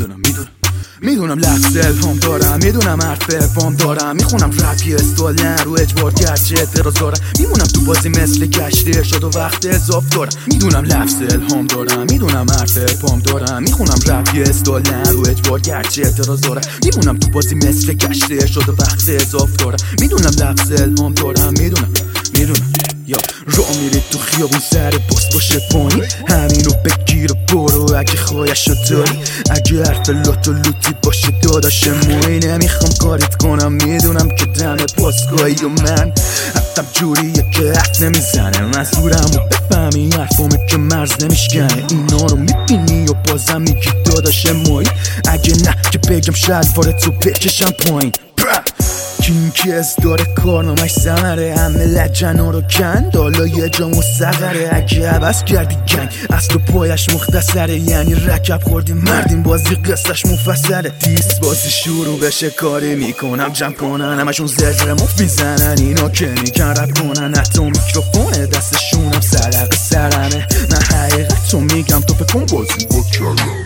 میدونم لفظ الهام دارم، میدونم حرف الفام دارم، میخونم رپ یه استالن رو اجبار گرچه اعتراض دارم، میمونم تو بازی مثل گشت ارشاد و وقت اضاف دارم. میدونم لفظ الهام دارم، میدونم حرف الفام دارم، میخونم رپ یه استالن رو اجبار گرچه اعتراض دارم، میمونم تو بازی مثل گشت ارشاد و وقت اضاف دارم. میدونم لفظ الهام دارم، میدونم یا راه میری تو خیابون سر پست باشه پایین، همینو بگیر و برو اگه خواهشو داری. اگه حرف لات و لوتی باشه داداش موی نمیخوام کاریت کنم، میدونم که دم پاسگاهی و من حتم جوریه که حرف نمیزنه، منظورمو بفهمی حرفامه که مرز نمیشکنه. اینا رو میبینی و بازم میگی داداش موی، اگه نه که بگم شلوارتو بکشم پایین. کی از داره کارنامش ثمره، همه لجنا رو کند حالا یه جا مستقره. اگه عوض کردی گنگ اصل و پایش مختصره، یعنی رکب خوردی مردین بازی قصهش مفصله. دیس بازی شروع بشه کاری میکنم جمع کنن، همشون زجر مفت میزنن اینا که میکن رپ کنن، حتی میکروفونه دستشونم سلق سرمه. من حقیقت رو میگم تو فکر کن بازی با کلم.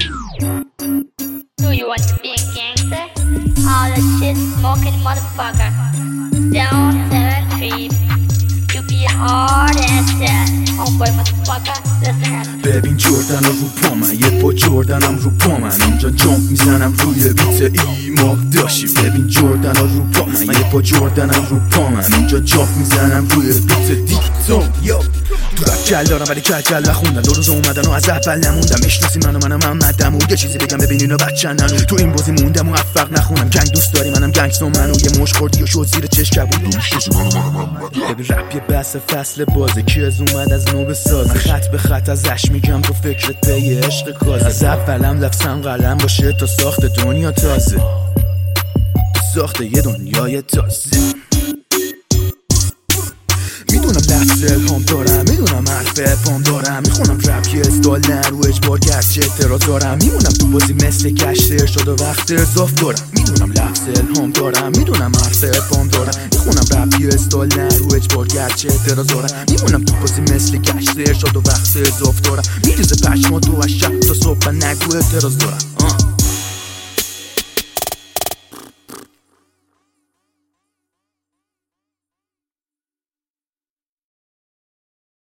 Do you want to be a gangster? All the shit smoking motherfucker. Down 7-3. You be hard as that. Homeboy motherfucker. Listen up. ببین جردن رو پا من، یه پا جردنم رو پا من، اینجا جامپ میزنم روی بیت ایما داشی. ببین جردن رو پا من، یه پا جردنم رو پا من، اینجا جامپ میزنم روی بیت دیکتون. یا تو رپ کل دارم ولی کل نخوندن، دو روز اومدن و از اول نموندم. میشناسی منم محمدم و یه چیزی بگم ببین اینا بچن ننو، تو این بازی موندم و موفق نخونم. گنگ دوست داری منم گنگستر منو، یه مش خوردی و شد زیر چشم کبود. ببین رپ یه بحث فصل بازه، کی از اومد از نو بسازه، خط به خط ازش میگم تو فکرت پی عشق کازه. از اولم لفظم قلم باشه تا ساخت دنیا تازه، تا ساخت یه دنیای تازه. میدونم لفظ الهام دارم، میدونم حرف الفام دارم، میخونم رپ یه استالن رو اجبار گرچه اعتراض دارم، میمونم تو بازی مثل گشت ارشاد و وقت اضاف دارم. میدونم لفظ الهام دارم، میدونم حرف الفام دارم، میخونم رپ یه استالن رو اجبار گرچه اعتراض دارم، میمونم تو بازی مثل گشت ارشاد و وقت اضاف دارم. میریزه پشما تو از شب تا صبح نگو اعتراض دارم.